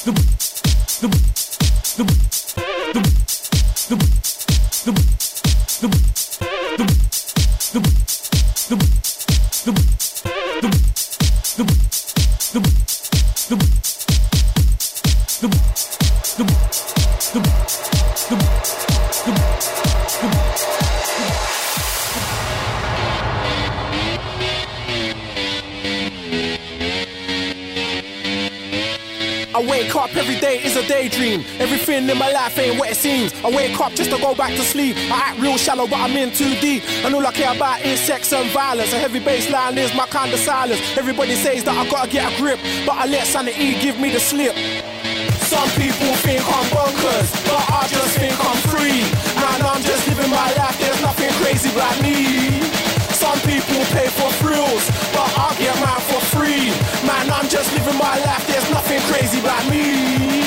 I wake up every day is a daydream. Everything in my life ain't what it seems. I wake up just to go back to sleep. I act real shallow but I'm in too deep. And all I care about is sex and violence. A heavy bass line is my kind of silence. Everybody says that I gotta get a grip, but I let sanity give me the slip. Some people think I'm bonkers, but I just think I'm free. And I'm just living my life, there's nothing crazy about me. Some people pay for thrills, but I get mine for free. Man, I'm just living my life, there's nothing crazy about me.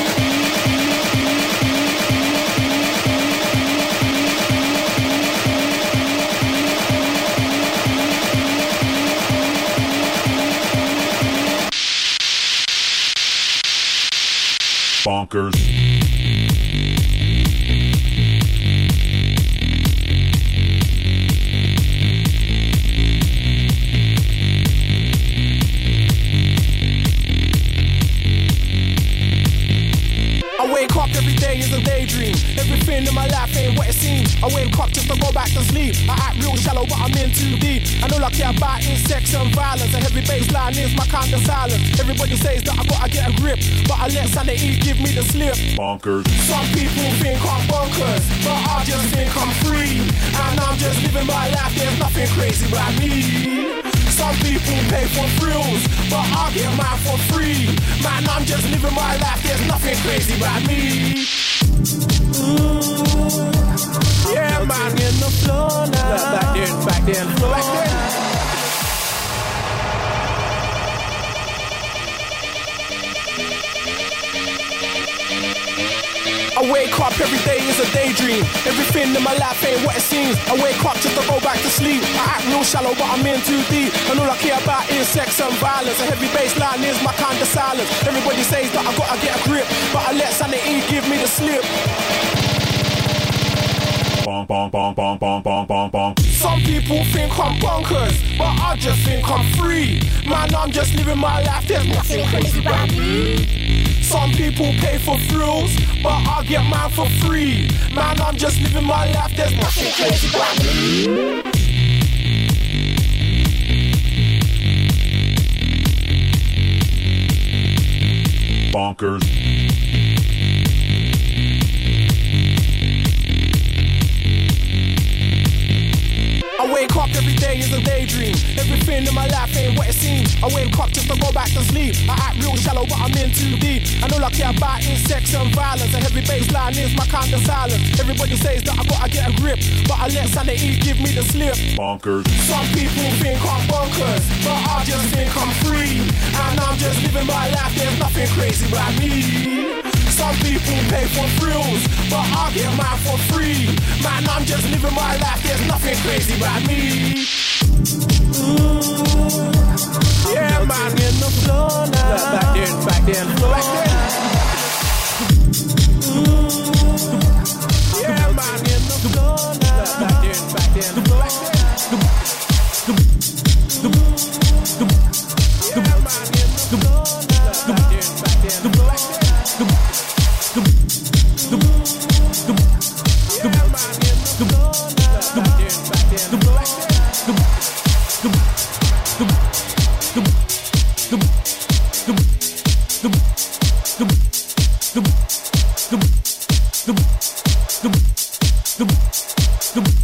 Bonkers. I wake up every day is a daydream. Everything in my life ain't what it seems. I wake up just to go back to sleep. I act real shallow but I'm in too deep. And all I care about is sex and violence. A heavy bass line is my kind of silence. Everybody says that I gotta get a grip, but I let sanity give me the slip. Bonkers. Some people think I'm bonkers, but I just think I'm free. And I'm just living my life, there's nothing crazy about me. Some people pay for thrills, but I get mine for free. Man, I'm just living my life, there's nothing crazy about me. Yeah, man, in the floor now. Back then. I wake up every day is a daydream. Everything in my life ain't what it seems. I wake up just to go back to sleep. I act real shallow but I'm in too deep. And all I care about is sex and violence. A heavy bass line is my kind of silence. Everybody says that I gotta get a grip, but I let sanity give me the slip. Bong, bong, bong, bong, bong, bong, bong, bong. Some people think I'm bonkers, but I just think I'm free. Man, I'm just living my life, there's nothing crazy about me. Some people pay for thrills, but I get mine for free. Man, I'm just living my life, there's nothing crazy about me. Bonkers. I wake up every day is a daydream. Everything in my life ain't what it seems. I wake up just to go back to sleep. I act real shallow but I'm in too deep. And all I care about is sex and violence. A heavy bass line is my kind of silence. Everybody says that I gotta get a grip, but I let sanity give me the slip. Bonkers. Some people think I'm bonkers, but I just think I'm free. And I'm just living my life, there's nothing crazy about me. Some people pay for thrills, but I get mine for free. Man, I'm just living my life, there's nothing crazy about me. Yeah, man, in the floor now. Back then. Yeah, man, in the floor now. Back then. The